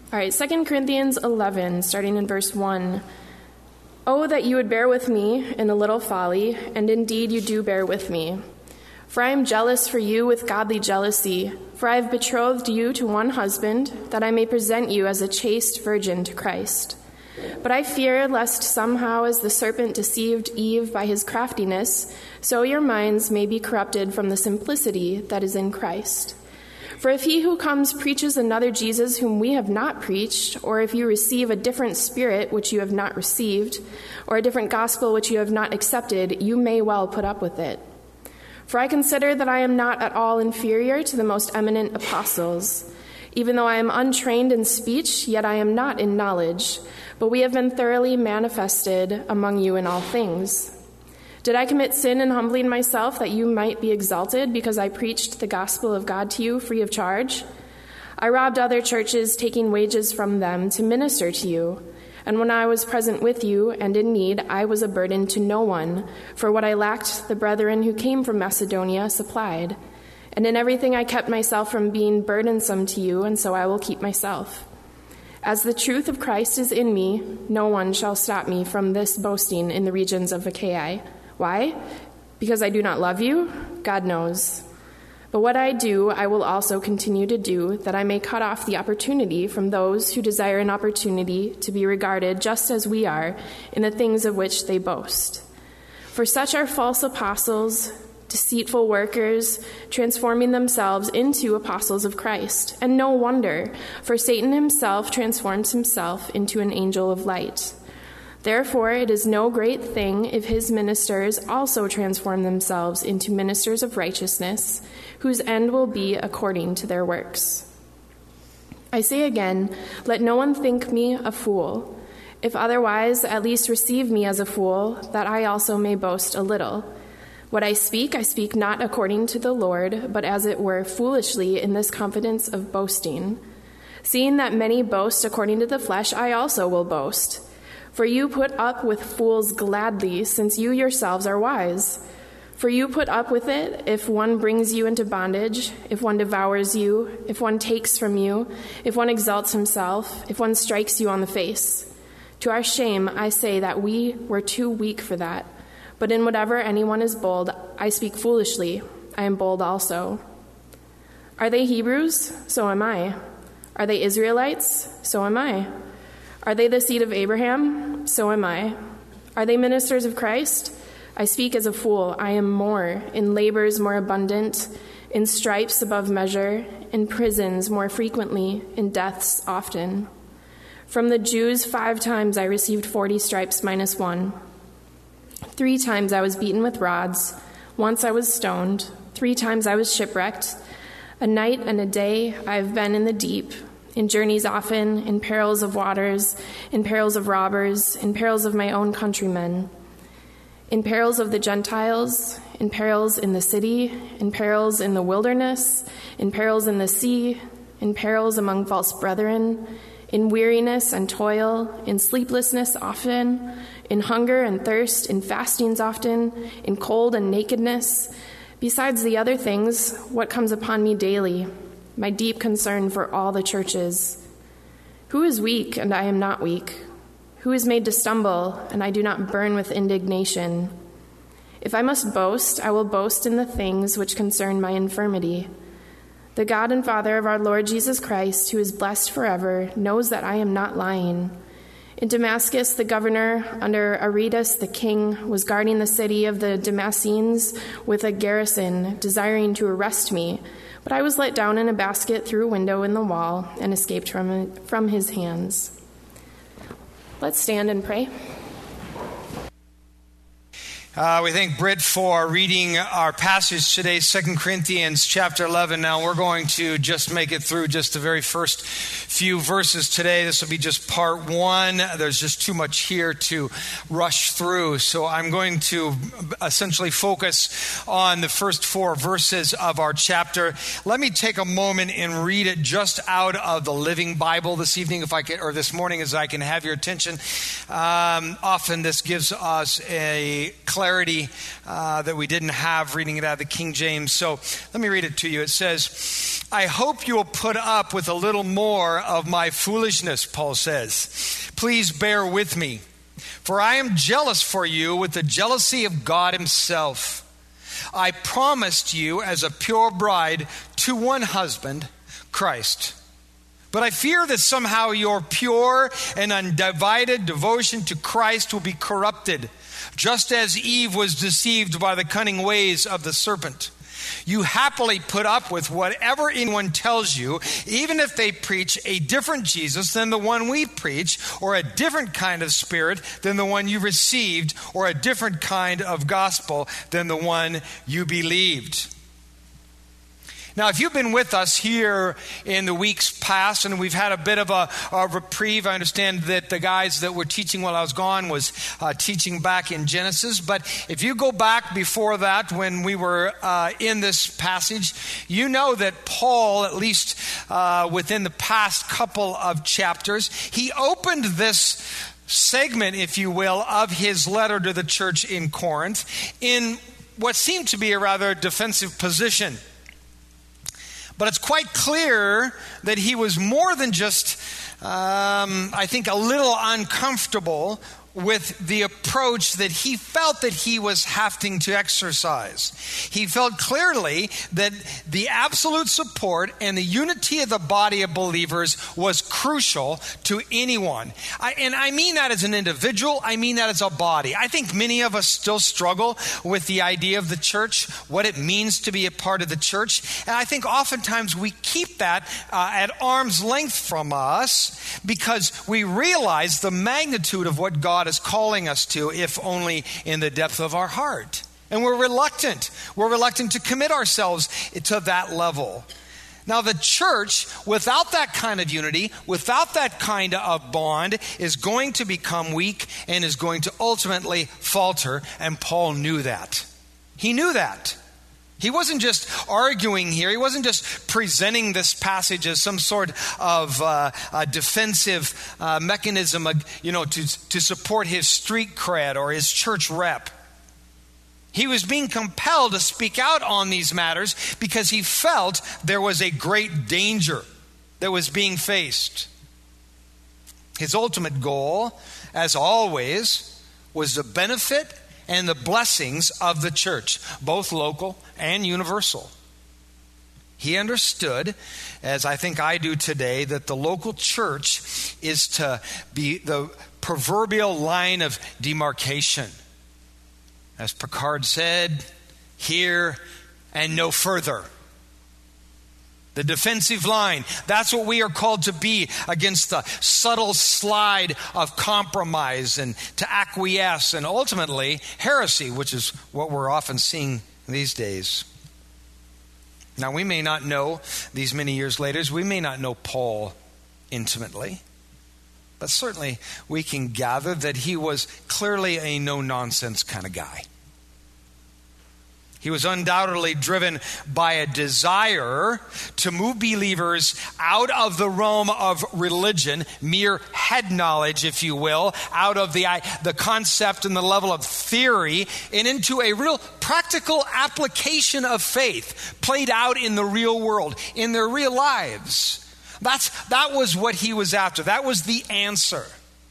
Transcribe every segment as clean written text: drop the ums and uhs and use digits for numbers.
All right, 2 Corinthians 11, starting in verse 1. Oh, that you would bear with me in a little folly, and indeed you do bear with me. For I am jealous for you with godly jealousy, for I have betrothed you to one husband, that I may present you as a chaste virgin to Christ. But I fear lest somehow, as the serpent deceived Eve by his craftiness, so your minds may be corrupted from the simplicity that is in Christ. For if he who comes preaches another Jesus whom we have not preached, or if you receive a different spirit which you have not received, or a different gospel which you have not accepted, you may well put up with it. For I consider that I am not at all inferior to the most eminent apostles. Even though I am untrained in speech, yet I am not in knowledge, but we have been thoroughly manifested among you in all things. Did I commit sin in humbling myself that you might be exalted because I preached the gospel of God to you free of charge? I robbed other churches, taking wages from them to minister to you. And when I was present with you and in need, I was a burden to no one, for what I lacked the brethren who came from Macedonia supplied. And in everything I kept myself from being burdensome to you, and so I will keep myself. As the truth of Christ is in me, no one shall stop me from this boasting in the regions of Achaia. Why? Because I do not love you? God knows. But what I do, I will also continue to do, that I may cut off the opportunity from those who desire an opportunity to be regarded just as we are in the things of which they boast. For such are false apostles, deceitful workers, transforming themselves into apostles of Christ. And no wonder, for Satan himself transforms himself into an angel of light. Therefore, it is no great thing if his ministers also transform themselves into ministers of righteousness, whose end will be according to their works. I say again, let no one think me a fool. If otherwise, at least receive me as a fool, that I also may boast a little. What I speak not according to the Lord, but as it were foolishly in this confidence of boasting. Seeing that many boast according to the flesh, I also will boast. For you put up with fools gladly, since you yourselves are wise. For you put up with it if one brings you into bondage, if one devours you, if one takes from you, if one exalts himself, if one strikes you on the face. To our shame, I say that we were too weak for that. But in whatever anyone is bold, I speak foolishly. I am bold also. Are they Hebrews? So am I. Are they Israelites? So am I. Are they the seed of Abraham? So am I. Are they ministers of Christ? I speak as a fool. I am more, in labors more abundant, in stripes above measure, in prisons more frequently, in deaths often. From the Jews 5 times I received 40 stripes minus 1. 3 times I was beaten with rods. Once I was stoned. 3 times I was shipwrecked. A night and a day I have been in the deep, in journeys often, in perils of waters, in perils of robbers, in perils of my own countrymen, in perils of the Gentiles, in perils in the city, in perils in the wilderness, in perils in the sea, in perils among false brethren, in weariness and toil, in sleeplessness often, in hunger and thirst, in fastings often, in cold and nakedness, besides the other things, what comes upon me daily, my deep concern for all the churches. Who is weak, and I am not weak? Who is made to stumble, and I do not burn with indignation? If I must boast, I will boast in the things which concern my infirmity. The God and Father of our Lord Jesus Christ, who is blessed forever, knows that I am not lying. In Damascus, the governor, under Aretas the king, was guarding the city of the Damascenes with a garrison, desiring to arrest me. But I was let down in a basket through a window in the wall and escaped from his hands. Let's stand and pray. We thank Britt for reading our passage today, 2 Corinthians chapter 11. Now we're going to just make it through just the very first few verses today. This will be just part 1. There's just too much here to rush through. So I'm going to essentially focus on the first 4 verses of our chapter. Let me take a moment and read it just out of the Living Bible this evening, if I can, or this morning, as I can have your attention. Often this gives us a clarity that we didn't have reading it out of the King James. So let me read it to you. It says, I hope you will put up with a little more of my foolishness, Paul says. Please bear with me, for I am jealous for you with the jealousy of God himself. I promised you as a pure bride to one husband, Christ. But I fear that somehow your pure and undivided devotion to Christ will be corrupted, just as Eve was deceived by the cunning ways of the serpent. You happily put up with whatever anyone tells you, even if they preach a different Jesus than the one we preach, or a different kind of spirit than the one you received, or a different kind of gospel than the one you believed. Now, if you've been with us here in the weeks past, and we've had a bit of a reprieve, I understand that the guys that were teaching while I was gone was teaching back in Genesis. But if you go back before that, when we were in this passage, you know that Paul, at least within the past couple of chapters, he opened this segment, if you will, of his letter to the church in Corinth in what seemed to be a rather defensive position. But it's quite clear that he was more than just, I think, a little uncomfortable with the approach that he felt that he was having to exercise. He felt clearly that the absolute support and the unity of the body of believers was crucial to anyone. And I mean that as an individual, I mean that as a body. I think many of us still struggle with the idea of the church, what it means to be a part of the church. And I think oftentimes we keep that at arm's length from us because we realize the magnitude of what God is calling us to, if only in the depth of our heart. And we're reluctant. We're reluctant to commit ourselves to that level. Now, the church, without that kind of unity, without that kind of bond, is going to become weak and is going to ultimately falter. And Paul knew that. He knew that. He wasn't just arguing here. He wasn't just presenting this passage as some sort of defensive mechanism, to support his street cred or his church rep. He was being compelled to speak out on these matters because he felt there was a great danger that was being faced. His ultimate goal, as always, was the benefit and the blessings of the church, both local and universal. He understood, as I think I do today, that the local church is to be the proverbial line of demarcation. As Picard said, here and no further. The defensive line, that's what we are called to be against the subtle slide of compromise and to acquiesce and ultimately heresy, which is what we're often seeing these days. Now, we may not know, these many years later, we may not know Paul intimately, but certainly we can gather that he was clearly a no-nonsense kind of guy. He was undoubtedly driven by a desire to move believers out of the realm of religion, mere head knowledge, if you will, out of the concept and the level of theory, and into a real practical application of faith played out in the real world, in their real lives. That was what he was after. That was the answer.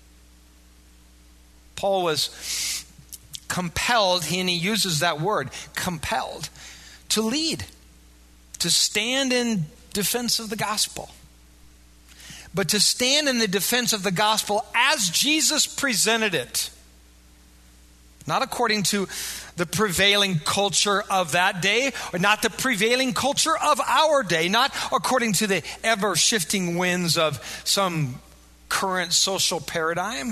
Paul was compelled, and he uses that word, compelled, to lead, to stand in defense of the gospel. But to stand in the defense of the gospel as Jesus presented it. Not according to the prevailing culture of that day, or not the prevailing culture of our day, not according to the ever-shifting winds of some current social paradigm.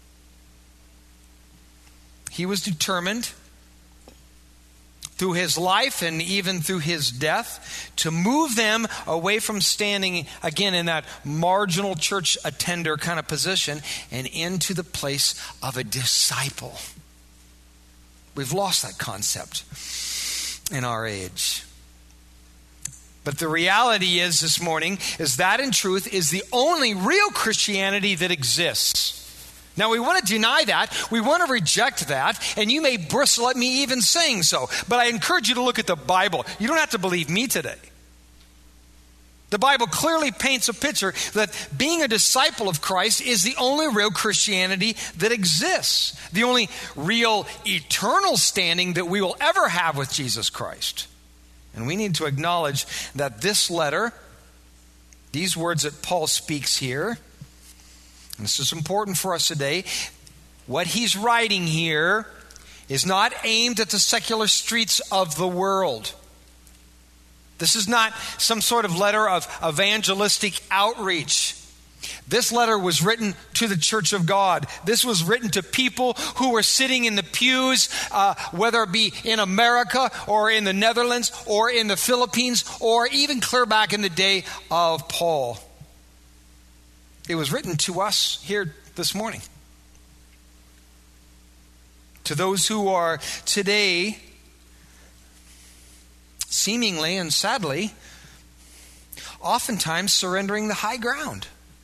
He was determined through his life and even through his death to move them away from standing again in that marginal church attender kind of position and into the place of a disciple. We've lost that concept in our age. But the reality is this morning is that in truth is the only real Christianity that exists. Now, we want to deny that. We want to reject that. And you may bristle at me even saying so. But I encourage you to look at the Bible. You don't have to believe me today. The Bible clearly paints a picture that being a disciple of Christ is the only real Christianity that exists. The only real eternal standing that we will ever have with Jesus Christ. And we need to acknowledge that this letter, these words that Paul speaks here, and this is important for us today, what he's writing here is not aimed at the secular streets of the world. This is not some sort of letter of evangelistic outreach. This letter was written to the church of God. This was written to people who were sitting in the pews, whether it be in America or in the Netherlands or in the Philippines or even clear back in the day of Paul. It was written to us here this morning. To those who are today seemingly and sadly oftentimes surrendering the high ground.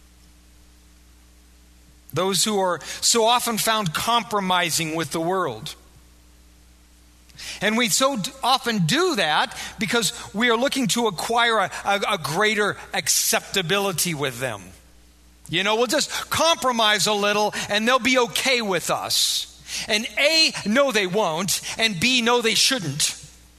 Those who are so often found compromising with the world. And we so often do that because we are looking to acquire a greater acceptability with them. You know, we'll just compromise a little and they'll be okay with us. And A, no they won't, and B, no they shouldn't.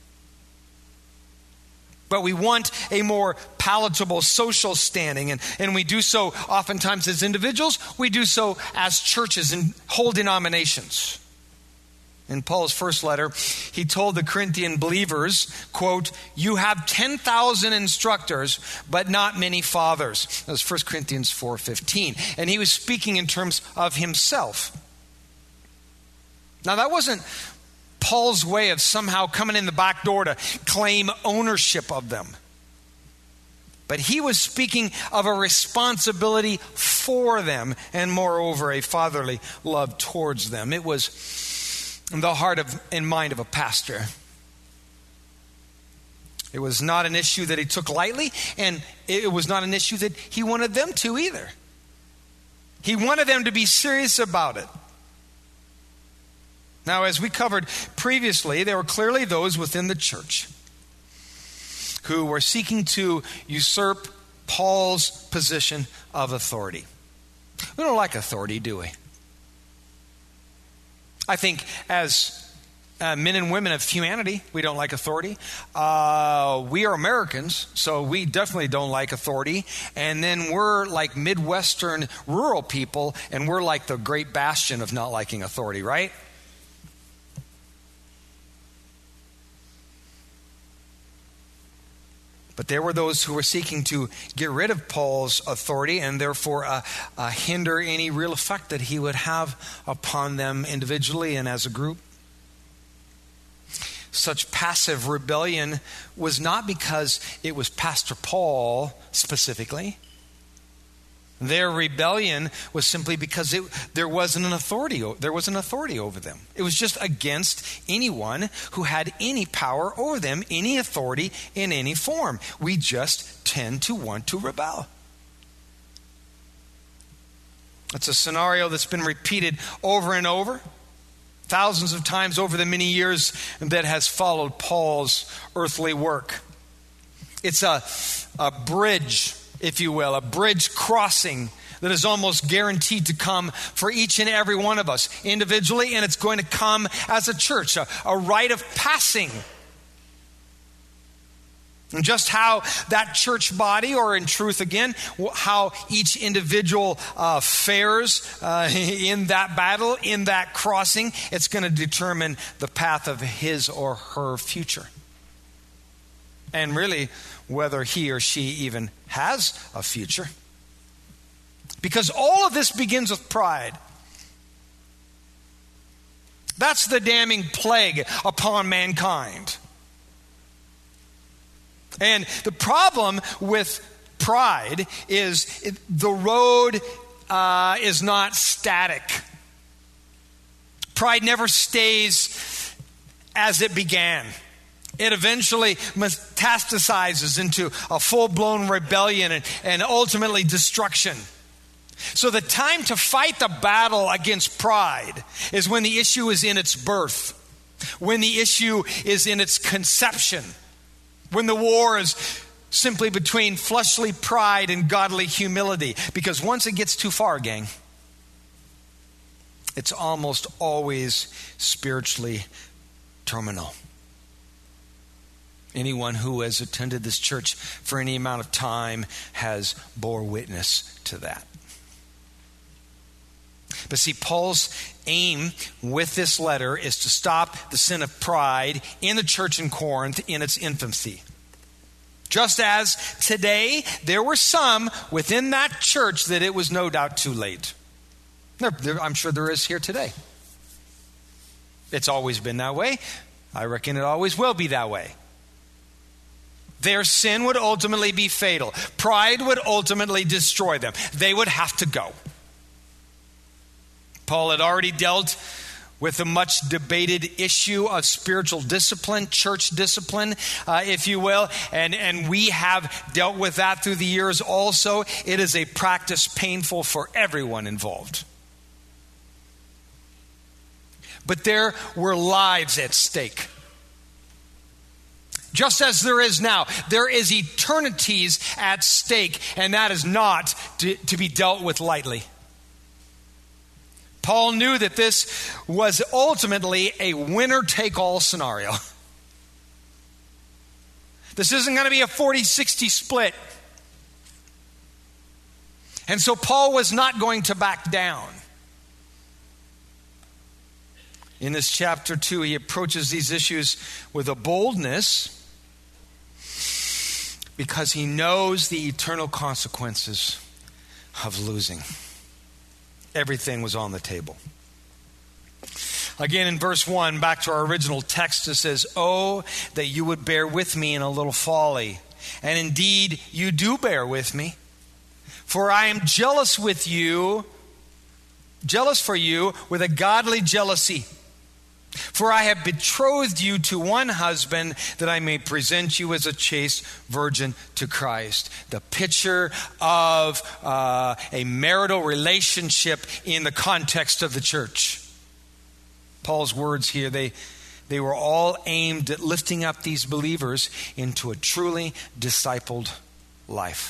But we want a more palatable social standing, and we do so oftentimes as individuals, we do so as churches and whole denominations. In Paul's first letter, he told the Corinthian believers, quote, "You have 10,000 instructors, but not many fathers." That was 1 Corinthians 4:15. And he was speaking in terms of himself. Now that wasn't Paul's way of somehow coming in the back door to claim ownership of them. But he was speaking of a responsibility for them and moreover a fatherly love towards them. It was the heart and mind of a pastor. It was not an issue that he took lightly, and it was not an issue that he wanted them to either. He wanted them to be serious about it. Now, as we covered previously, there were clearly those within the church who were seeking to usurp Paul's position of authority. We don't like authority, do we? I think as men and women of humanity, we don't like authority. We are Americans, so we definitely don't like authority. And then we're like Midwestern rural people, and we're like the great bastion of not liking authority, right? But there were those who were seeking to get rid of Paul's authority and therefore hinder any real effect that he would have upon them individually and as a group. Such passive rebellion was not because it was Pastor Paul specifically. Their rebellion was simply because there wasn't an authority. There was an authority over them. It was just against anyone who had any power over them, any authority in any form. We just tend to want to rebel. It's a scenario that's been repeated over and over, thousands of times over the many years that has followed Paul's earthly work. It's a bridge, if you will, a bridge crossing that is almost guaranteed to come for each and every one of us individually, and it's going to come as a church, a rite of passing. And just how that church body, or in truth again, how each individual fares in that battle, in that crossing, it's going to determine the path of his or her future. And really, whether he or she even has a future. Because all of this begins with pride. That's the damning plague upon mankind. And the problem with pride is the road is not static. Pride never stays as it began. It eventually metastasizes into a full-blown rebellion and ultimately destruction. So the time to fight the battle against pride is when the issue is in its birth, when the issue is in its conception, when the war is simply between fleshly pride and godly humility. Because once it gets too far, gang, it's almost always spiritually terminal. Anyone who has attended this church for any amount of time has bore witness to that. But see, Paul's aim with this letter is to stop the sin of pride in the church in Corinth in its infancy. Just as today there were some within that church that it was no doubt too late. I'm sure there is here today. It's always been that way. I reckon it always will be that way. Their sin would ultimately be fatal. Pride would ultimately destroy them. They would have to go. Paul had already dealt with the much debated issue of spiritual discipline, church discipline, if you will. And we have dealt with that through the years also. It is a practice painful for everyone involved. But there were lives at stake. Just as there is now, there is eternities at stake, and that is not to be dealt with lightly. Paul knew that this was ultimately a winner-take-all scenario. This isn't going to be a 40-60 split. And so Paul was not going to back down. In this chapter 2, he approaches these issues with a boldness because he knows the eternal consequences of losing. Everything was on the table. Again, in verse 1, back to our original text, it says, "Oh, that you would bear with me in a little folly. And indeed, you do bear with me. For I am jealous for you with a godly jealousy. For I have betrothed you to one husband, that I may present you as a chaste virgin to Christ." The picture of a marital relationship in the context of the church. Paul's words here, they were all aimed at lifting up these believers into a truly discipled life.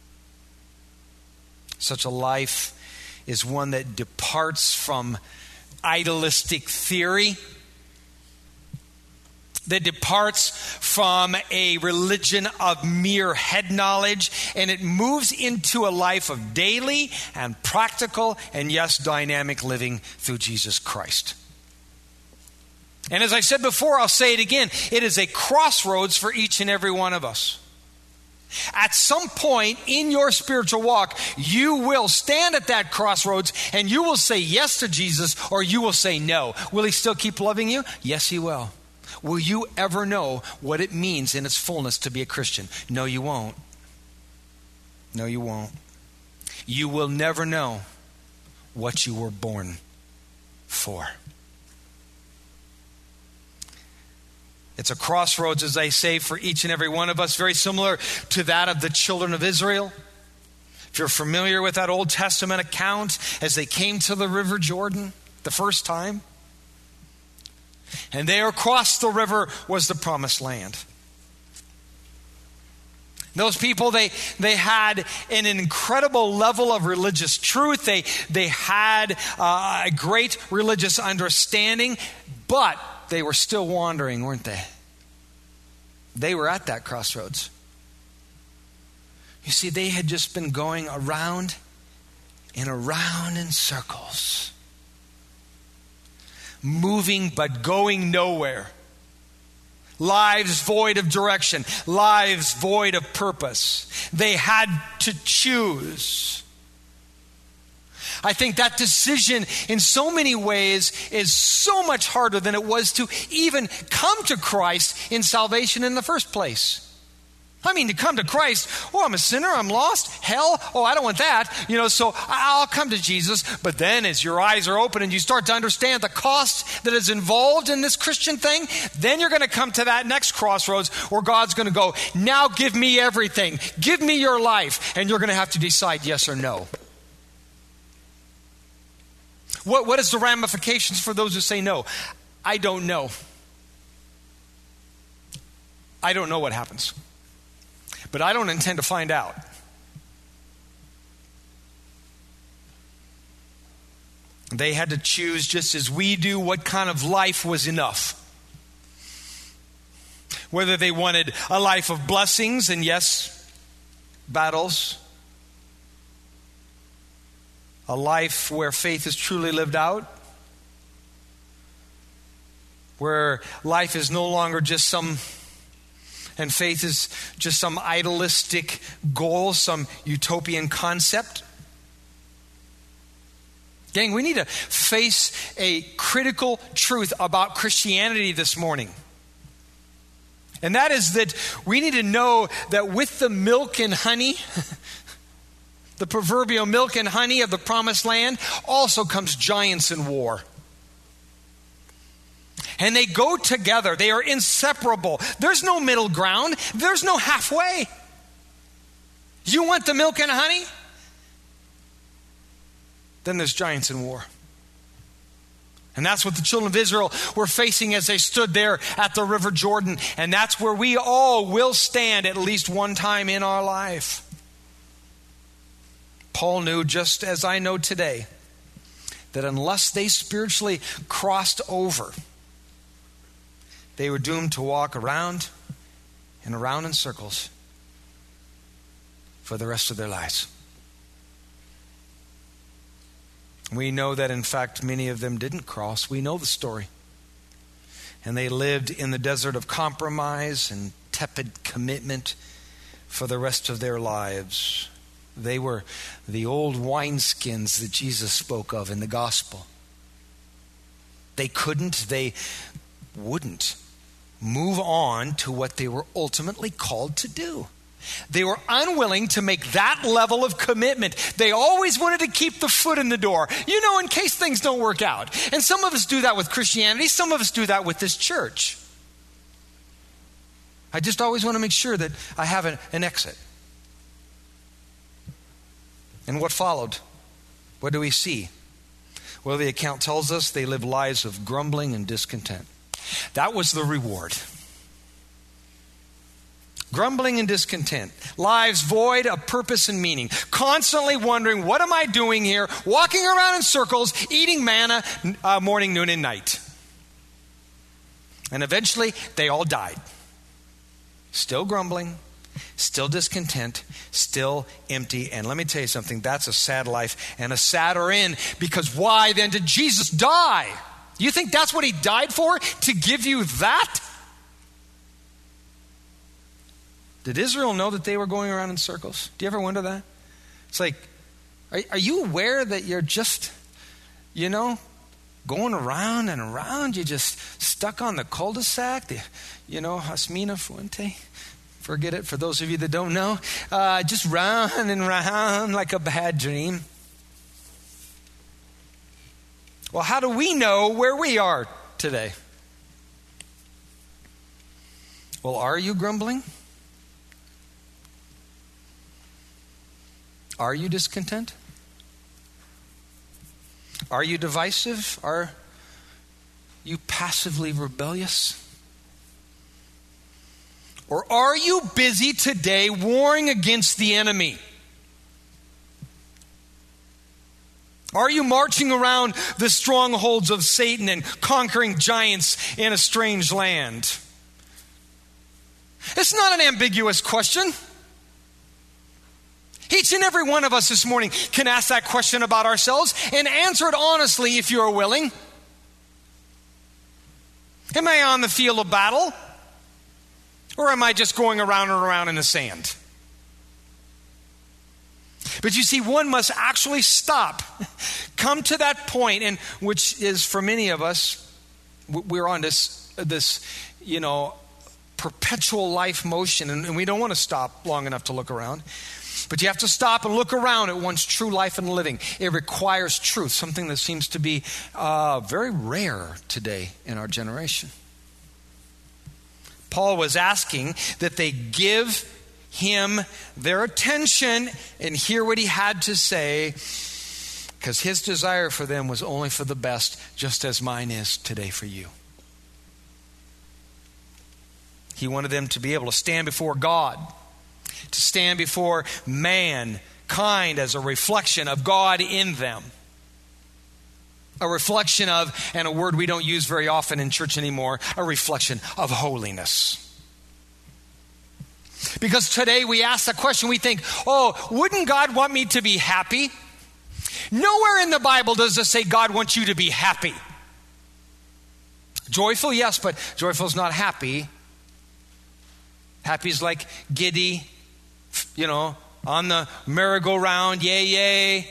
Such a life is one that departs from idealistic theory, that departs from a religion of mere head knowledge, and it moves into a life of daily and practical and, yes, dynamic living through Jesus Christ. And as I said before, I'll say it again, it is a crossroads for each and every one of us. At some point in your spiritual walk, you will stand at that crossroads and you will say yes to Jesus, or you will say no. Will he still keep loving you? Yes, he will. Will you ever know what it means in its fullness to be a Christian? No, you won't. No, you won't. You will never know what you were born for. It's a crossroads, as I say, for each and every one of us, very similar to that of the children of Israel. If you're familiar with that Old Testament account, as they came to the River Jordan the first time, and there across the river was the promised land. Those people, they had an incredible level of religious truth. They had a great religious understanding, but they were still wandering, weren't they? They were at that crossroads. You see, they had just been going around and around in circles, moving but going nowhere. Lives void of direction, lives void of purpose. They had to choose. I think that decision in so many ways is so much harder than it was to even come to Christ in salvation in the first place. I mean, to come to Christ, oh, I'm a sinner, I'm lost, hell, oh, I don't want that, so I'll come to Jesus. But then as your eyes are open and you start to understand the cost that is involved in this Christian thing, then you're going to come to that next crossroads where God's going to go, now give me everything, give me your life, and you're going to have to decide yes or no. What is the ramifications for those who say no? I don't know. I don't know what happens. But I don't intend to find out. They had to choose, just as we do, what kind of life was enough. Whether they wanted a life of blessings and, yes, battles. A life where faith is truly lived out. Where life is no longer just and faith is just some idealistic goal, some utopian concept. Gang, we need to face a critical truth about Christianity this morning. And that is that we need to know that with the milk and honey, the proverbial milk and honey of the promised land, also comes giants in war. And they go together. They are inseparable. There's no middle ground. There's no halfway. You want the milk and honey? Then there's giants in war. And that's what the children of Israel were facing as they stood there at the River Jordan. And that's where we all will stand at least one time in our life. Paul knew, just as I know today, that unless they spiritually crossed over, they were doomed to walk around and around in circles for the rest of their lives. We know that, in fact, many of them didn't cross. We know the story. And they lived in the desert of compromise and tepid commitment for the rest of their lives. They were the old wineskins that Jesus spoke of in the gospel. They wouldn't move on to what they were ultimately called to do. They were unwilling to make that level of commitment. They always wanted to keep the foot in the door, in case things don't work out. And some of us do that with Christianity. Some of us do that with this church. I just always want to make sure that I have an exit. And what followed? What do we see? Well, the account tells us they lived lives of grumbling and discontent. That was the reward. Grumbling and discontent. Lives void of purpose and meaning. Constantly wondering, what am I doing here? Walking around in circles, eating manna morning, noon, and night. And eventually, they all died. Still grumbling, still discontent, still empty. And let me tell you something, that's a sad life and a sadder end. Because why then did Jesus die? You think that's what he died for? To give you that? Did Israel know that they were going around in circles? Do you ever wonder that? It's like, are you aware that you're just, going around and around? You're just stuck on the cul-de-sac, Hasmina Fuente. Forget it for those of you that don't know. Just round and round like a bad dream. Well, how do we know where we are today? Well, are you grumbling? Are you discontent? Are you divisive? Are you passively rebellious? Or are you busy today warring against the enemy? Are you marching around the strongholds of Satan and conquering giants in a strange land? It's not an ambiguous question. Each and every one of us this morning can ask that question about ourselves and answer it honestly if you're willing. Am I on the field of battle? Or am I just going around and around in the sand? But you see, one must actually stop, come to that point, and which is for many of us, we're on this perpetual life motion, and we don't want to stop long enough to look around. But you have to stop and look around at one's true life and living. It requires truth, something that seems to be very rare today in our generation. Paul was asking that they give him their attention and hear what he had to say Because his desire for them was only for the best, just as mine is today for you. He wanted them to be able to stand before God, to stand before mankind as a reflection of God in them. A reflection of, and a word we don't use very often in church anymore, a reflection of holiness. Because today we ask the question, we think, oh, wouldn't God want me to be happy? Nowhere in the Bible does it say God wants you to be happy. Joyful, yes, but joyful is not happy. Happy is like giddy, on the merry-go-round, yay, yay.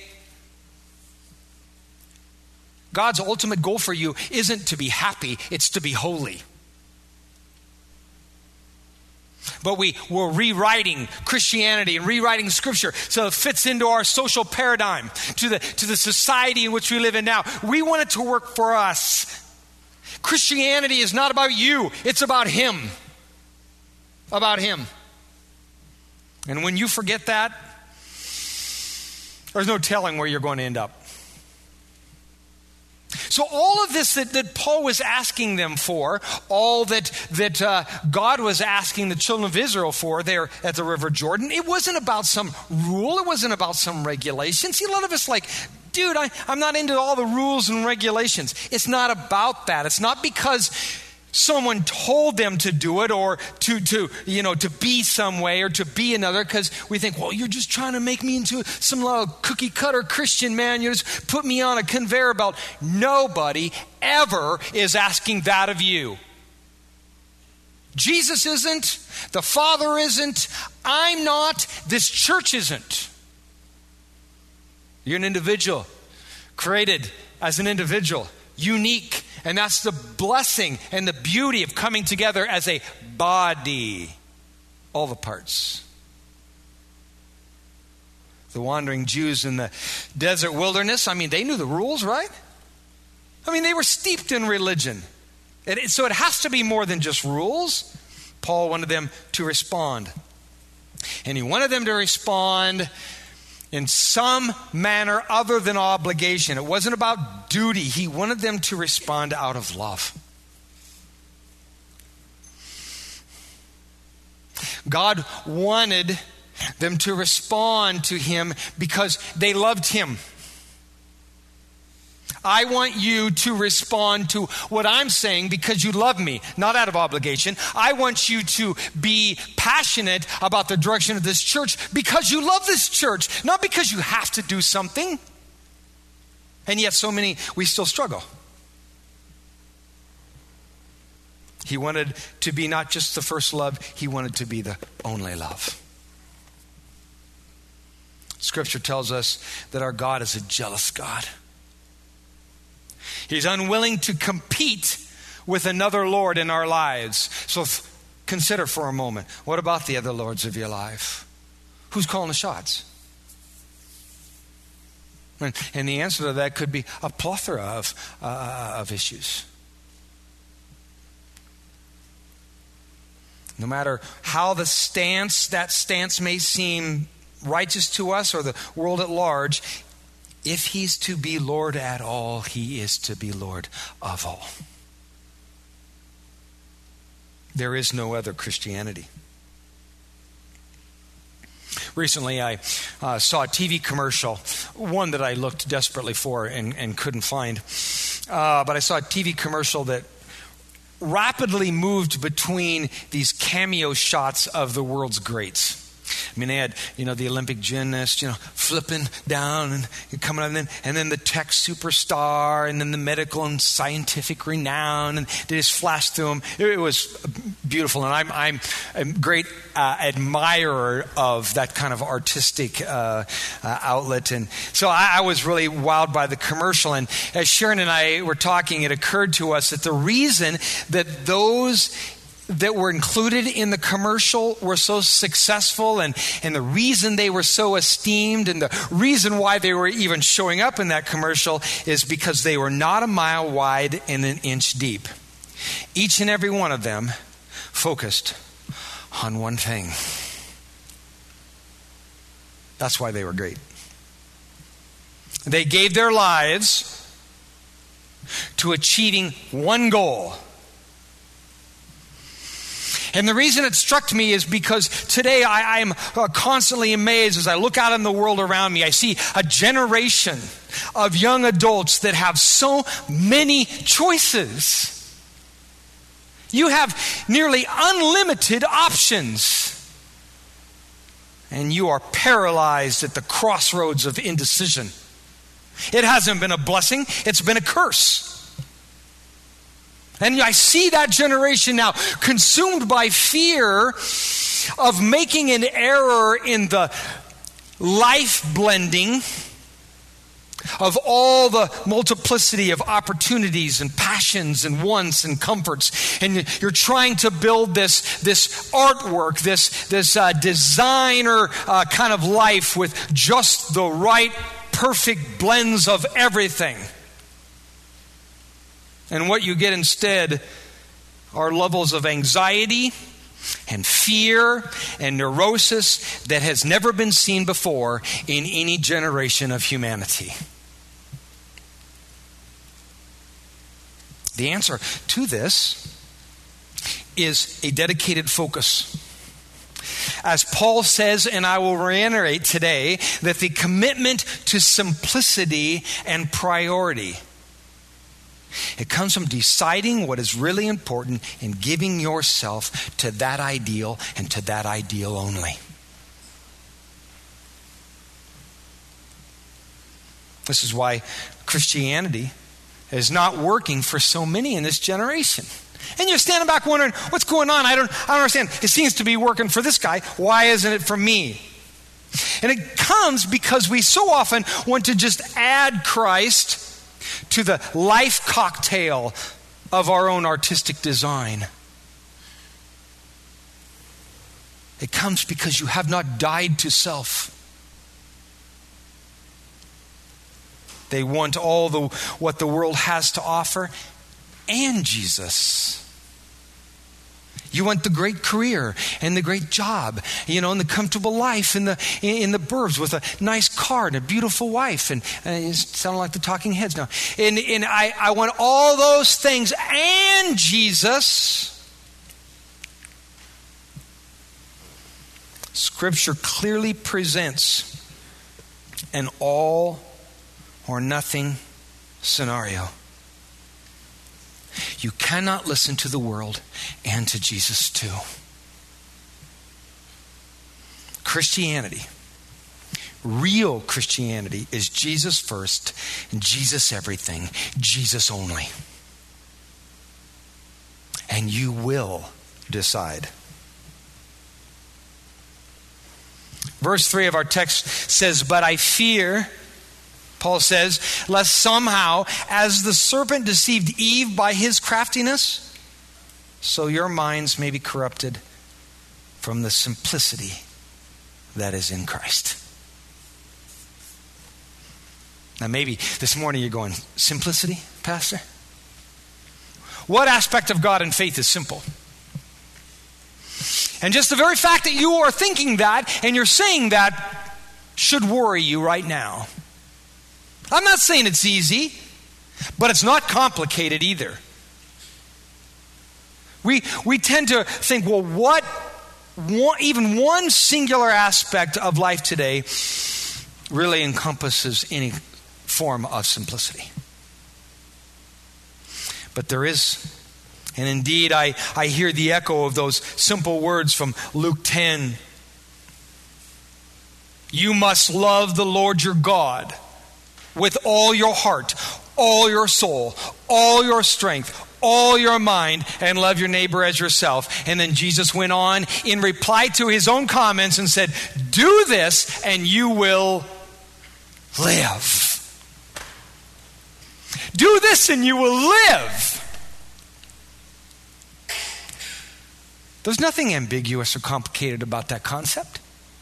God's ultimate goal for you isn't to be happy, it's to be holy. But we're rewriting Christianity and rewriting Scripture so it fits into our social paradigm, to the society in which we live in now. We want it to work for us. Christianity is not about you, it's about Him. About Him. And when you forget that, there's no telling where you're going to end up. So all of this that Paul was asking them for, all that God was asking the children of Israel for there at the River Jordan, it wasn't about some rule. It wasn't about some regulation. See, a lot of us like, dude, I'm not into all the rules and regulations. It's not about that. It's not because someone told them to do it or to be some way or to be another, because we think, well, you're just trying to make me into some little cookie cutter Christian, man. You just put me on a conveyor belt. Nobody ever is asking that of you. Jesus isn't. The Father isn't. I'm not. This church isn't. You're an individual, created as an individual, unique. And that's the blessing and the beauty of coming together as a body. All the parts. The wandering Jews in the desert wilderness, they knew the rules, right? They were steeped in religion. So it has to be more than just rules. Paul wanted them to respond. And he wanted them to respond in some manner other than obligation. It wasn't about duty. He wanted them to respond out of love. God wanted them to respond to Him because they loved Him. I want you to respond to what I'm saying because you love me, not out of obligation. I want you to be passionate about the direction of this church because you love this church, not because you have to do something. And yet so many, we still struggle. He wanted to be not just the first love, He wanted to be the only love. Scripture tells us that our God is a jealous God. He's unwilling to compete with another Lord in our lives. So consider for a moment, what about the other lords of your life? Who's calling the shots? And the answer to that could be a plethora of issues. No matter how that stance may seem righteous to us or the world at large, if He's to be Lord at all, He is to be Lord of all. There is no other Christianity. Recently, I saw a TV commercial, one that I looked desperately for and couldn't find. But I saw a TV commercial that rapidly moved between these cameo shots of the world's greats. They had, the Olympic gymnast, flipping down and coming up, and then the tech superstar, and then the medical and scientific renown, and they just flashed through them. It was beautiful, and I'm a great admirer of that kind of artistic outlet, and so I was really wowed by the commercial. And as Sharon and I were talking, it occurred to us that the reason that those that were included in the commercial were so successful, and the reason they were so esteemed, and the reason why they were even showing up in that commercial is because they were not a mile wide and an inch deep. Each and every one of them focused on one thing. That's why they were great. They gave their lives to achieving one goal. And the reason it struck me is because today I am constantly amazed as I look out in the world around me. I see a generation of young adults that have so many choices. You have nearly unlimited options. And you are paralyzed at the crossroads of indecision. It hasn't been a blessing, it's been a curse. And I see that generation now consumed by fear of making an error in the life blending of all the multiplicity of opportunities and passions and wants and comforts. And you're trying to build this artwork, this designer kind of life with just the right perfect blends of everything. And what you get instead are levels of anxiety and fear and neurosis that has never been seen before in any generation of humanity. The answer to this is a dedicated focus. As Paul says, and I will reiterate today, that the commitment to simplicity and priority, it comes from deciding what is really important and giving yourself to that ideal and to that ideal only. This is why Christianity is not working for so many in this generation. And you're standing back wondering, what's going on? I don't understand. It seems to be working for this guy. Why isn't it for me? And it comes because we so often want to just add Christ to the life cocktail of our own artistic design. It comes because you have not died to self. They want all what the world has to offer and Jesus. You want the great career and the great job, and the comfortable life in the burbs with a nice car and a beautiful wife. And it's sounding like the Talking Heads now. And I want all those things and Jesus. Scripture clearly presents an all or nothing scenario. You cannot listen to the world and to Jesus too. Christianity, real Christianity, is Jesus first and Jesus everything, Jesus only. And you will decide. Verse 3 of our text says, "But I fear," Paul says, "lest somehow, as the serpent deceived Eve by his craftiness, so your minds may be corrupted from the simplicity that is in Christ." Now maybe this morning you're going, simplicity, Pastor? What aspect of God and faith is simple? And just the very fact that you are thinking that and you're saying that should worry you right now. I'm not saying it's easy, but it's not complicated either. We tend to think, well, even one singular aspect of life today really encompasses any form of simplicity. But there is. And indeed, I hear the echo of those simple words from Luke 10. You must love the Lord your God with all your heart, all your soul, all your strength, all your mind, and love your neighbor as yourself. And then Jesus went on in reply to his own comments and said, do this and you will live. Do this and you will live. There's nothing ambiguous or complicated about that concept.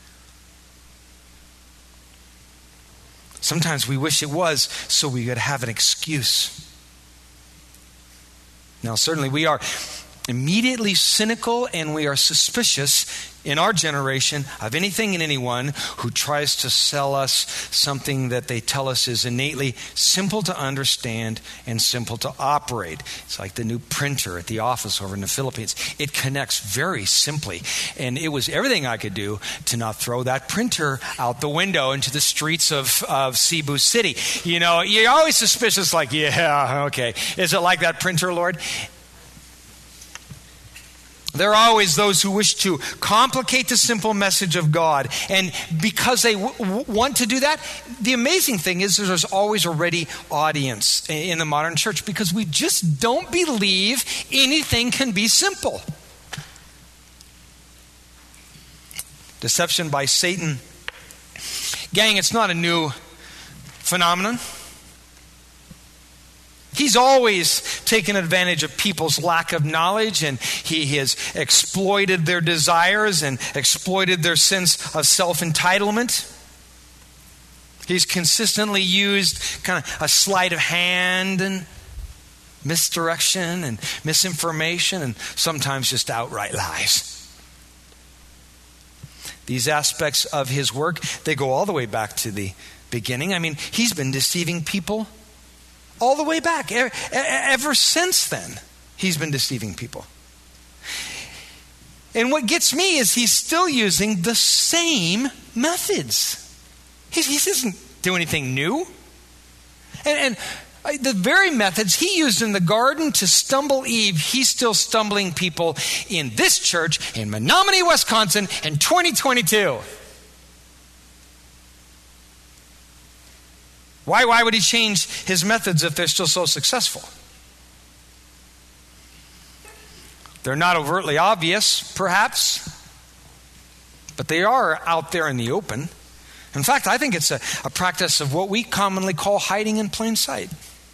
Sometimes we wish it was so we could have an excuse. Now, certainly we are immediately cynical, and we are suspicious in our generation of anything and anyone who tries to sell us something that they tell us is innately simple to understand and simple to operate. It's like the new printer at the office over in the Philippines. It connects very simply, and it was everything I could do to not throw that printer out the window into the streets of Cebu City. You know, you're always suspicious, like, yeah, okay. Is it like that printer, Lord? There are always those who wish to complicate the simple message of God. And because they want to do that, the amazing thing is there's always a ready audience in the modern church, because we just don't believe anything can be simple. Deception by Satan. Gang, it's not a new phenomenon. He's always taken advantage of people's lack of knowledge, and he has exploited their desires and exploited their sense of self-entitlement. He's consistently used kind of a sleight of hand and misdirection and misinformation, and sometimes just outright lies. These aspects of his work, they go all the way back to the beginning. I mean, he's been deceiving people all the way back. Ever since then, he's been deceiving people. And what gets me is he's still using the same methods. He doesn't do anything new. And the very methods he used in the garden to stumble Eve, he's still stumbling people in this church in Menominee, Wisconsin in 2022. Why would he change his methods if they're still so successful? They're not overtly obvious, perhaps, but they are out there in the open. In fact, I think it's a practice of what we commonly call hiding in plain sight.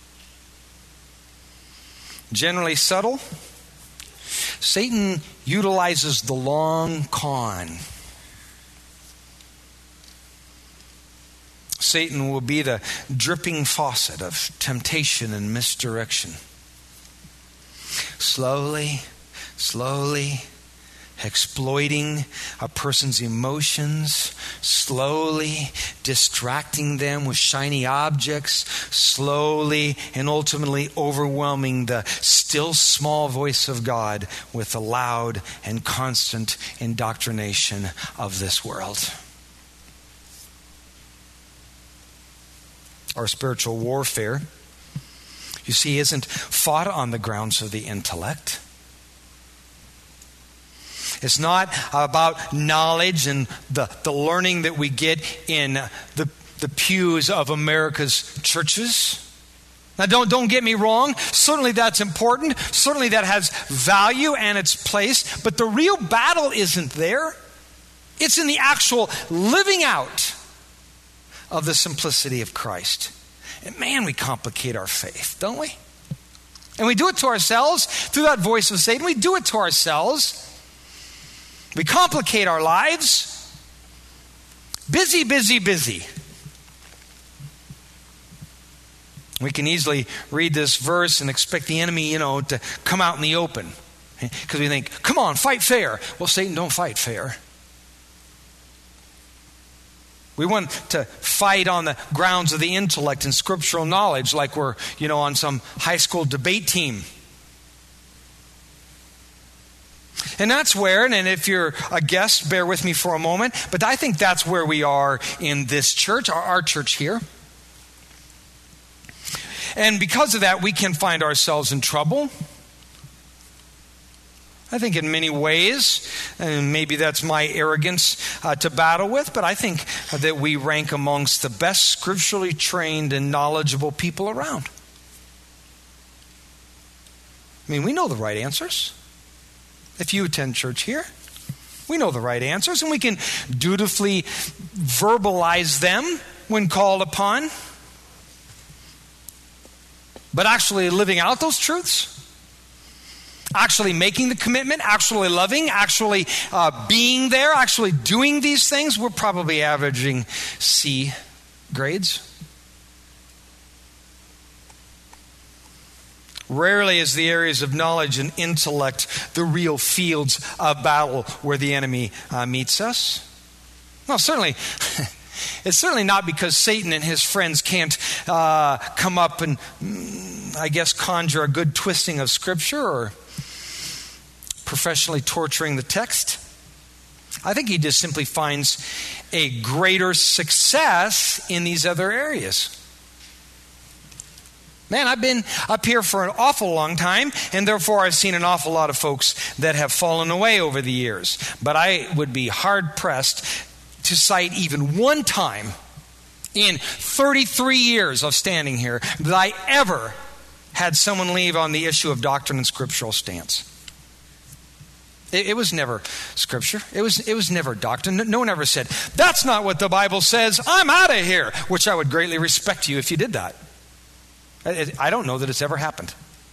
Generally subtle, Satan utilizes the long con. Satan will be the dripping faucet of temptation and misdirection. Slowly, exploiting a person's emotions, slowly distracting them with shiny objects, slowly and ultimately overwhelming the still small voice of God with the loud and constant indoctrination of this world. Our spiritual warfare, you see, isn't fought on the grounds of the intellect. It's not about knowledge and the learning that we get in the pews of America's churches. Now, don't get me wrong. Certainly that's important. Certainly that has value and its place. But the real battle isn't there. It's in the actual living out of the simplicity of Christ. And man, we complicate our faith, don't we? And we do it to ourselves through that voice of Satan. We do it to ourselves. We complicate our lives. Busy. We can easily read this verse and expect the enemy, to come out in the open. Because we think, come on, fight fair. Well, Satan, don't fight fair. We want to fight on the grounds of the intellect and scriptural knowledge, like we're, on some high school debate team. And that's where, and if you're a guest, bear with me for a moment, but I think that's where we are in this church, our church here. And because of that, we can find ourselves in trouble. I think in many ways, and maybe that's my arrogance to battle with, but I think that we rank amongst the best scripturally trained and knowledgeable people around. I mean, we know the right answers. If you attend church here, we know the right answers, and we can dutifully verbalize them when called upon. But actually living out those truths, actually making the commitment, actually loving, actually being there, actually doing these things, we're probably averaging C grades. Rarely is the areas of knowledge and intellect the real fields of battle where the enemy meets us. Well, certainly, it's certainly not because Satan and his friends can't come up and, I guess, conjure a good twisting of Scripture or professionally torturing the text. I think he just simply finds a greater success in these other areas. Man, I've been up here for an awful long time, and therefore I've seen an awful lot of folks that have fallen away over the years. But I would be hard-pressed to cite even one time in 33 years of standing here that I ever had someone leave on the issue of doctrine and scriptural stance. It was never Scripture. It was never doctrine. No one ever said, "That's not what the Bible says. I'm out of here," which I would greatly respect you if you did that. I don't know that it's ever happened.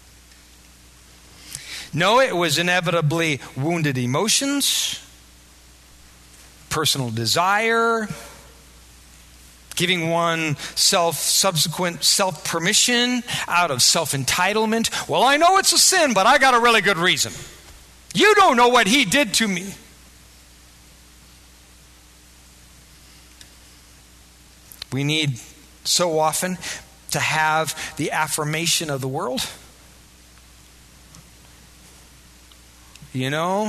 No, it was inevitably wounded emotions, personal desire, giving one subsequent self-permission out of self-entitlement. Well, I know it's a sin, but I got a really good reason. You don't know what he did to me. We need so often to have the affirmation of the world. You know,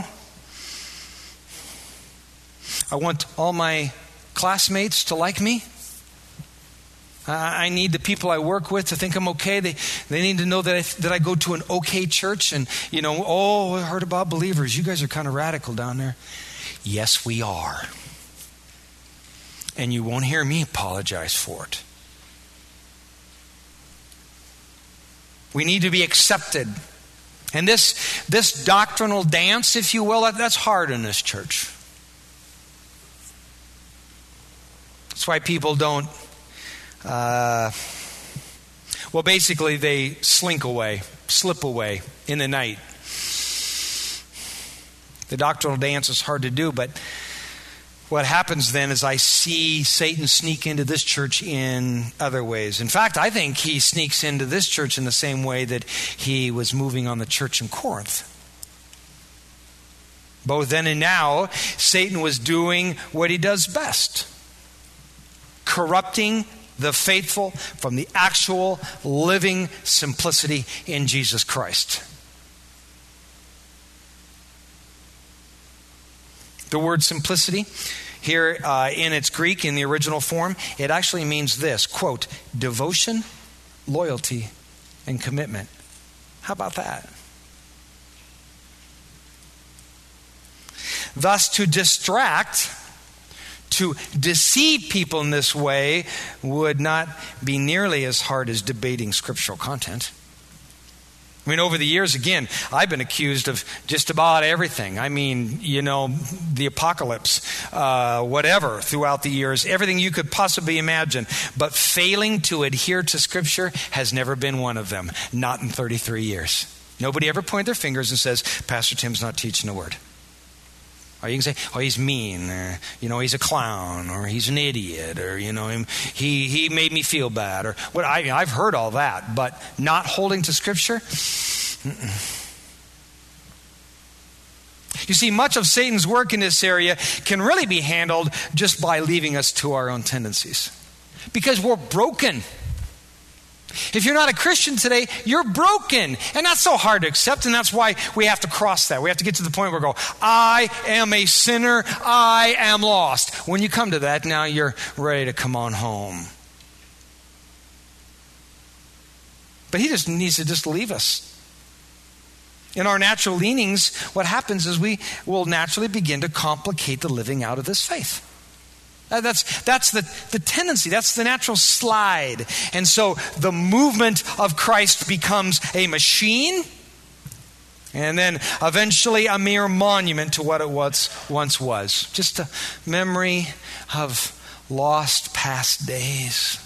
I want all my classmates to like me. I need the people I work with to think I'm okay. They need to know that I go to an okay church. And, you know, oh, I heard about Believers. You guys are kind of radical down there. Yes, we are. And you won't hear me apologize for it. We need to be accepted. And this doctrinal dance, if you will, that's hard in this church. That's why people don't, basically they slip away in the night. The doctrinal dance is hard to do, but what happens then is I see Satan sneak into this church in other ways. In fact, I think he sneaks into this church in the same way that he was moving on the church in Corinth. Both then and now, Satan was doing what he does best: corrupting the faithful from the actual living simplicity in Jesus Christ. The word simplicity here in its Greek, in the original form, it actually means this, quote, devotion, loyalty, and commitment. How about that? Thus, to distract, to deceive people in this way would not be nearly as hard as debating scriptural content. I mean, over the years, again, I've been accused of just about everything. I mean, you know, the apocalypse, whatever, throughout the years, everything you could possibly imagine. But failing to adhere to Scripture has never been one of them, not in 33 years. Nobody ever pointed their fingers and says, Pastor Tim's not teaching the Word. Or you can say, oh, he's mean, or, you know, he's a clown, or he's an idiot, or, you know, he made me feel bad, or what. I've heard all that, but not holding to Scripture. You see, much of Satan's work in this area can really be handled just by leaving us to our own tendencies, because we're broken. If you're not a Christian today, you're broken. And that's so hard to accept, and that's why we have to cross that. We have to get to the point where we go, I am a sinner, I am lost. When you come to that, now you're ready to come on home. But he just needs to just leave us. In our natural leanings, what happens is we will naturally begin to complicate the living out of this faith. That's the tendency. That's the natural slide. And so the movement of Christ becomes a machine, and then eventually a mere monument to what it once was. Just a memory of lost past days.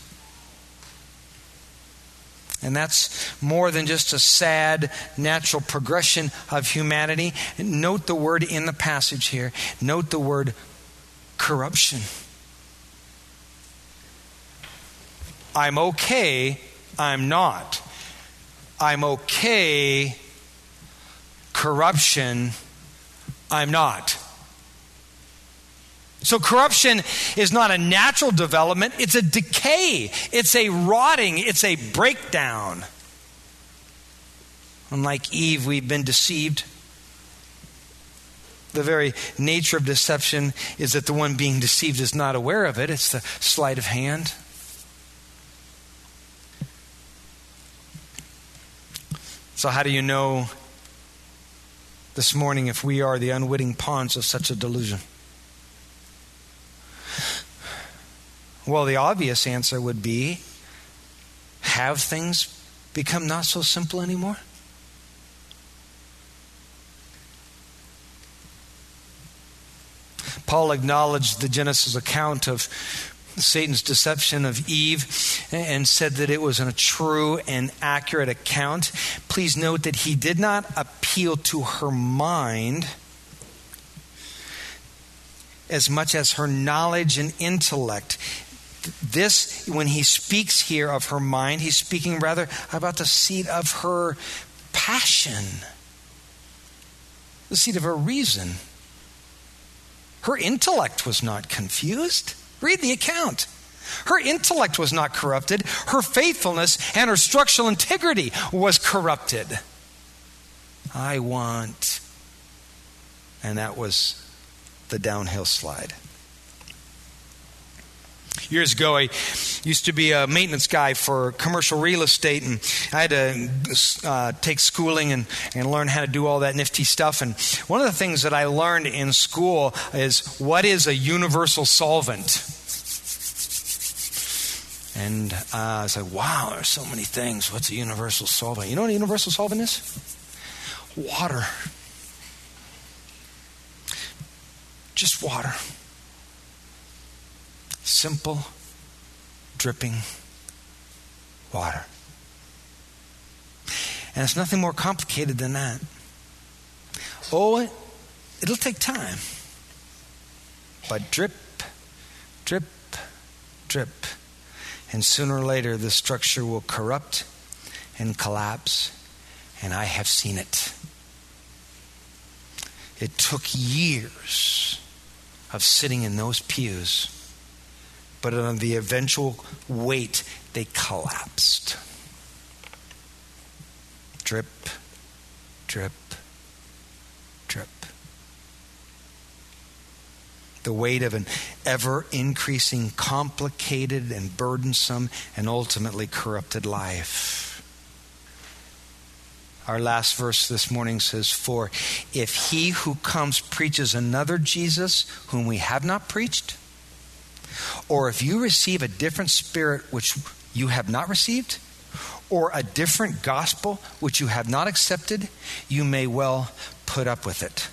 And that's more than just a sad natural progression of humanity. Note the word in the passage here. Note the word corruption. I'm okay, I'm not. I'm okay. Corruption, I'm not. So corruption is not a natural development, it's a decay, it's a rotting, it's a breakdown. Unlike Eve, we've been deceived. The very nature of deception is that the one being deceived is not aware of it. It's the sleight of hand. So how do you know this morning if we are the unwitting pawns of such a delusion? Well, the obvious answer would be, have things become not so simple anymore? Paul acknowledged the Genesis account of Satan's deception of Eve and said that it was a true and accurate account. Please note that he did not appeal to her mind as much as her knowledge and intellect. This, when he speaks here of her mind, he's speaking rather about the seat of her passion, the seat of her reason. Her intellect was not confused. Read the account. Her intellect was not corrupted. Her faithfulness and her structural integrity was corrupted. I want. And that was the downhill slide. Years ago, I used to be a maintenance guy for commercial real estate, and I had to take schooling and learn how to do all that nifty stuff. And one of the things that I learned in school is, what is a universal solvent? And I was like, wow, there's so many things. What's a universal solvent? You know what a universal solvent is? Water. Just water. Simple, dripping water. And it's nothing more complicated than that. Oh, it'll take time. But drip, drip, drip. And sooner or later, the structure will corrupt and collapse. And I have seen it. It took years of sitting in those pews. But on the eventual weight, they collapsed. Drip, drip, drip. The weight of an ever-increasing, complicated and burdensome and ultimately corrupted life. Our last verse this morning says, "For if he who comes preaches another Jesus whom we have not preached, or if you receive a different spirit which you have not received, or a different gospel which you have not accepted, you may well put up with it."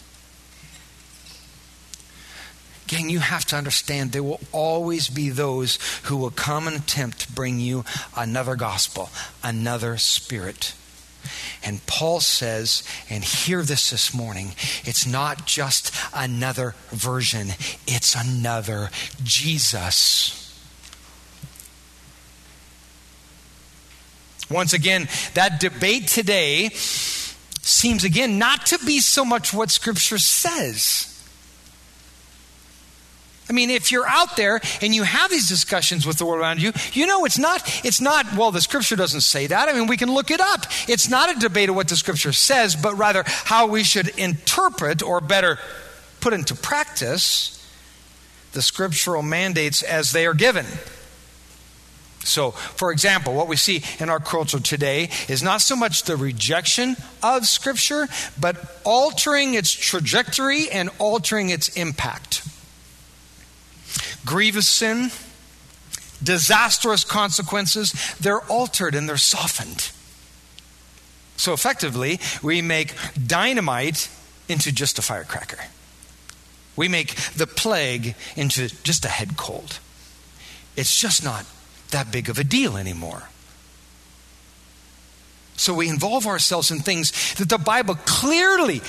Gang, you have to understand there will always be those who will come and attempt to bring you another gospel, another spirit. And Paul says, and hear this morning, it's not just another version, it's another Jesus. Once again, that debate today seems again not to be so much what Scripture says. I mean, if you're out there and you have these discussions with the world around you, you know it's not, well, the Scripture doesn't say that. I mean, we can look it up. It's not a debate of what the Scripture says, but rather how we should interpret, or better, put into practice the scriptural mandates as they are given. So, for example, what we see in our culture today is not so much the rejection of Scripture, but altering its trajectory and altering its impact. Grievous sin, disastrous consequences, they're altered and they're softened. So effectively, we make dynamite into just a firecracker. We make the plague into just a head cold. It's just not that big of a deal anymore. So we involve ourselves in things that the Bible clearly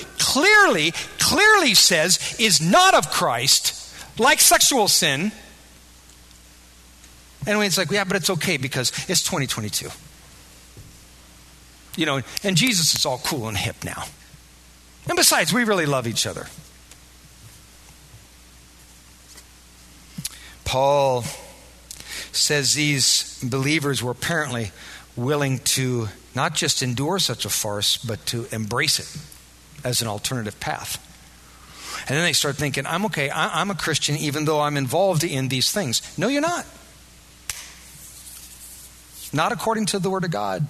says is not of Christ, like sexual sin. Anyway, it's like, yeah, but it's okay because it's 2022. and Jesus is all cool and hip now. And besides, we really love each other. Paul says these believers were apparently willing to not just endure such a farce, but to embrace it as an alternative path. And then they start thinking, I'm okay, I'm a Christian even though I'm involved in these things. No, you're not. Not according to the Word of God.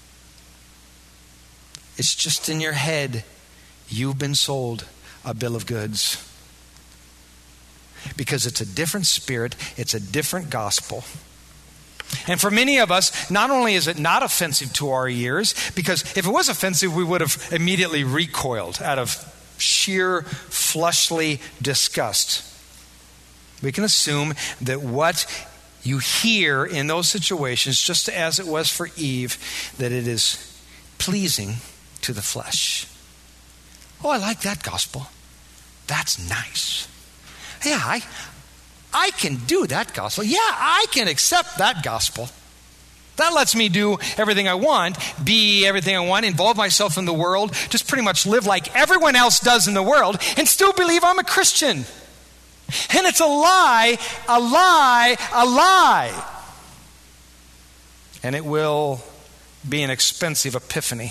It's just in your head. You've been sold a bill of goods. Because it's a different spirit, it's a different gospel. And for many of us, not only is it not offensive to our ears, because if it was offensive, we would have immediately recoiled out of sheer fleshly disgust. We can assume that what you hear in those situations, just as it was for Eve, that it is pleasing to the flesh. Oh, I like that gospel. That's nice. Yeah, I can do that gospel. Yeah, I can accept that gospel. That lets me do everything I want, be everything I want, involve myself in the world, just pretty much live like everyone else does in the world, and still believe I'm a Christian. And it's a lie, a lie, a lie. And it will be an expensive epiphany.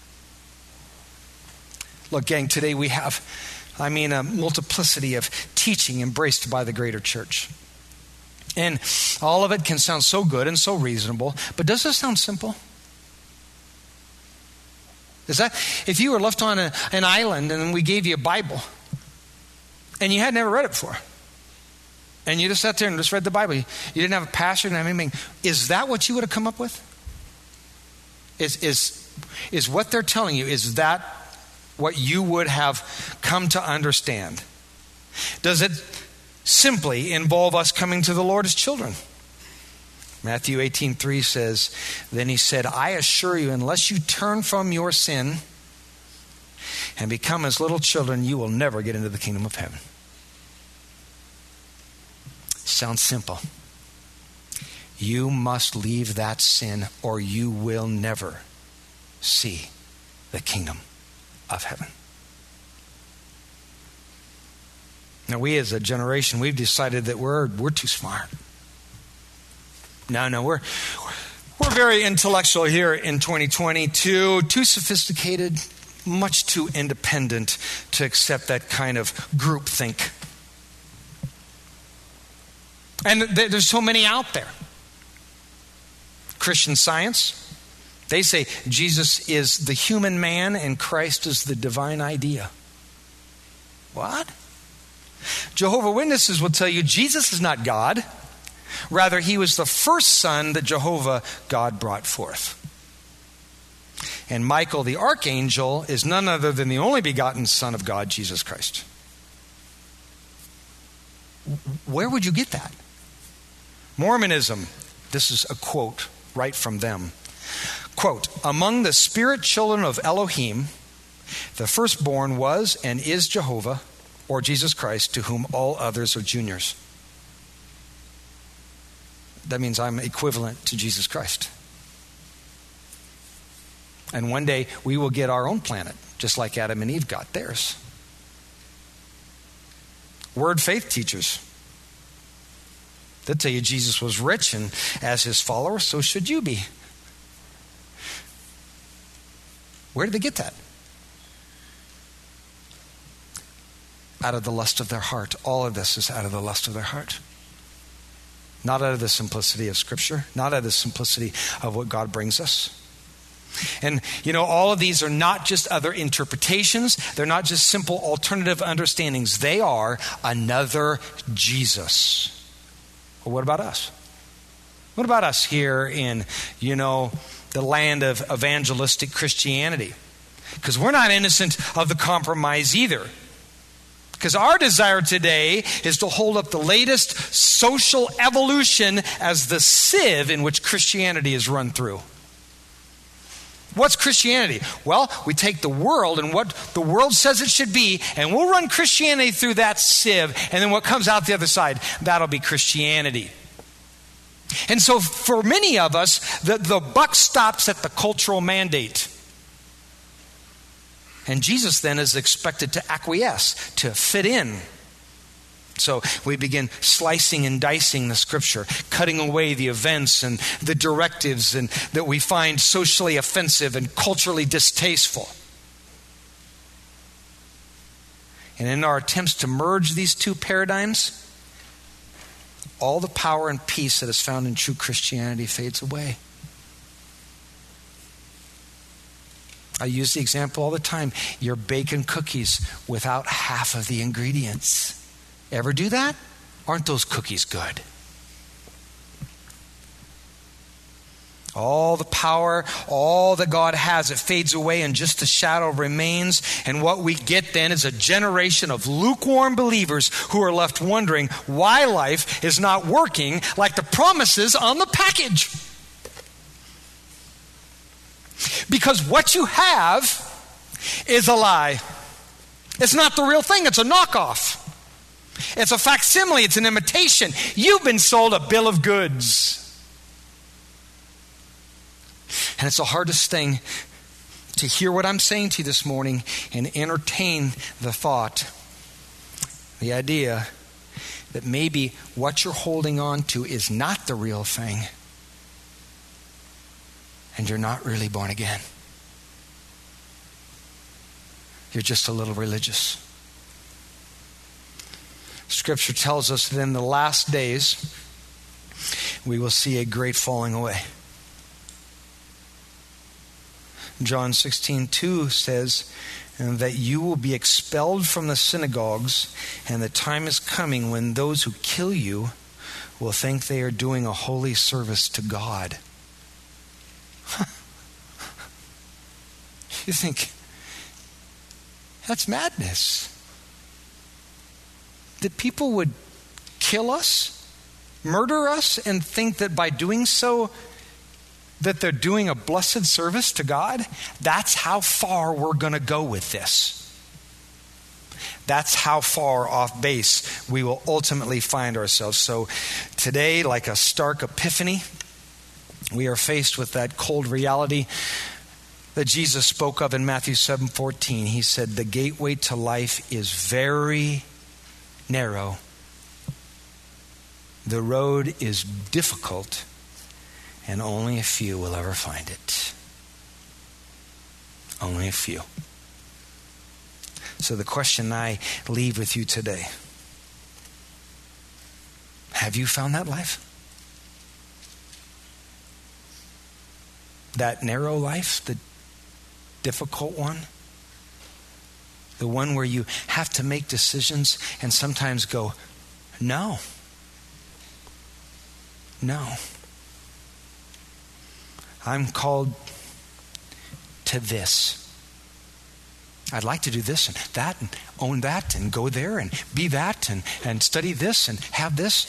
Look, gang, today we have, a multiplicity of teaching embraced by the greater church. And all of it can sound so good and so reasonable, but does this sound simple? Is that, if you were left on an island and we gave you a Bible and you had never read it before, and you just sat there and just read the Bible, you didn't have a pastor, didn't have anything, is that what you would have come up with? Is what they're telling you, is that what you would have come to understand? Does it simply involve us coming to the Lord as children? Matthew 18:3 says, then he said, I assure you, unless you turn from your sin and become as little children, you will never get into the kingdom of heaven. Sounds simple. You must leave that sin or you will never see the kingdom of heaven. Now, we as a generation, we've decided that we're too smart. No, we're very intellectual here in 2022, too sophisticated, much too independent to accept that kind of groupthink. And there's so many out there. Christian Science, they say Jesus is the human man and Christ is the divine idea. What? Jehovah's Witnesses will tell you Jesus is not God. Rather, he was the first son that Jehovah God brought forth. And Michael the archangel is none other than the only begotten Son of God, Jesus Christ. Where would you get that? Mormonism, this is a quote right from them. Quote, among the spirit children of Elohim, the firstborn was and is Jehovah, or Jesus Christ, to whom all others are juniors. That means I'm equivalent to Jesus Christ. And one day we will get our own planet, just like Adam and Eve got theirs. Word faith teachers, they'll tell you Jesus was rich, and as his follower, so should you be. Where did they get that? Out of the lust of their heart. All of this is out of the lust of their heart. Not out of the simplicity of Scripture, not out of the simplicity of what God brings us. And, all of these are not just other interpretations. They're not just simple alternative understandings. They are another Jesus. Well, what about us? What about us here in, the land of evangelistic Christianity? Because we're not innocent of the compromise either. Because our desire today is to hold up the latest social evolution as the sieve in which Christianity is run through. What's Christianity? Well, we take the world and what the world says it should be, and we'll run Christianity through that sieve, and then what comes out the other side, that'll be Christianity. And so for many of us, the buck stops at the cultural mandate. And Jesus then is expected to acquiesce, to fit in. So we begin slicing and dicing the scripture, cutting away the events and the directives and that we find socially offensive and culturally distasteful. And in our attempts to merge these two paradigms, all the power and peace that is found in true Christianity fades away. I use the example all the time. Your bacon cookies without half of the ingredients. Ever do that? Aren't those cookies good? All the power, all that God has, it fades away and just the shadow remains. And what we get then is a generation of lukewarm believers who are left wondering why life is not working like the promises on the package. Because what you have is a lie. It's not the real thing. It's a knockoff. It's a facsimile. It's an imitation. You've been sold a bill of goods. And it's the hardest thing to hear what I'm saying to you this morning and entertain the thought, the idea that maybe what you're holding on to is not the real thing. And you're not really born again. You're just a little religious. Scripture tells us that in the last days, we will see a great falling away. John 16:2 says that you will be expelled from the synagogues, and the time is coming when those who kill you will think they are doing a holy service to God. You think, that's madness. That people would kill us, murder us, and think that by doing so, that they're doing a blessed service to God? That's how far we're going to go with this. That's how far off base we will ultimately find ourselves. So today, like a stark epiphany, we are faced with that cold reality that Jesus spoke of in Matthew 7:14. He said, the gateway to life is very narrow. The road is difficult, and only a few will ever find it. Only a few. So the question I leave with you today, have you found that life? That narrow life, the difficult one? The one where you have to make decisions and sometimes go, no. No. I'm called to this. I'd like to do this and that and own that and go there and be that and study this and have this.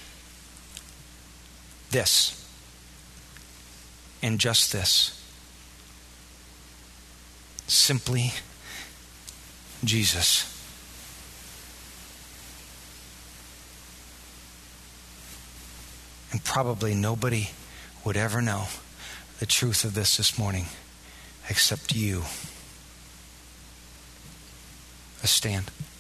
This. And just this. Simply Jesus. And probably nobody would ever know the truth of this morning except you. Let's stand.